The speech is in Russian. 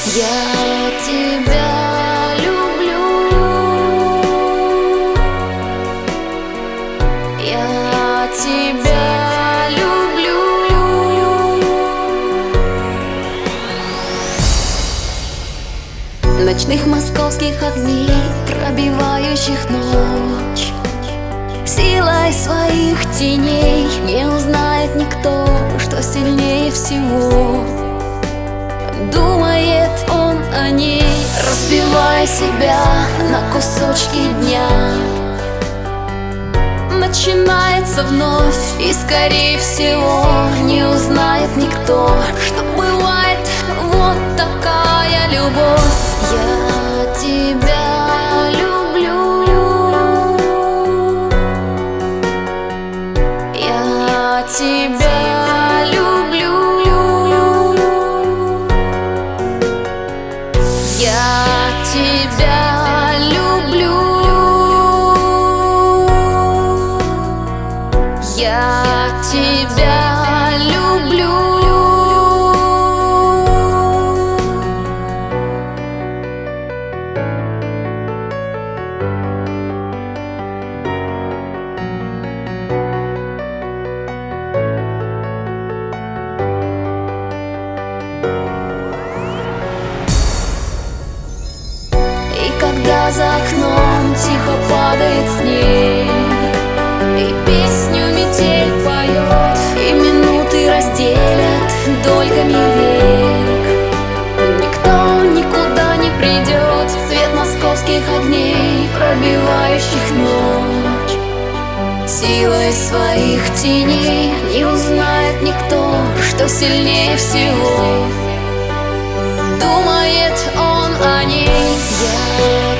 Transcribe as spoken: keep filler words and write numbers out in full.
Я тебя люблю, я тебя люблю. Ночных московских огней, пробивающих ночь, силой своих теней не узнает никто, что сильнее всего. Думает он о ней, разбивая себя на кусочки дня. Начинается вновь, и скорее всего не узнает никто, что бывает вот такая любовь. Я тебя люблю, я тебя люблю. Я тебя люблю, я тебя люблю. Когда за окном тихо падает снег, и песню метель поет, и минуты разделят дольками век. Никто никуда не придет, свет московских огней, пробивающих ночь. Силой своих теней не узнает никто, что сильнее всего. Думает он о ней. Я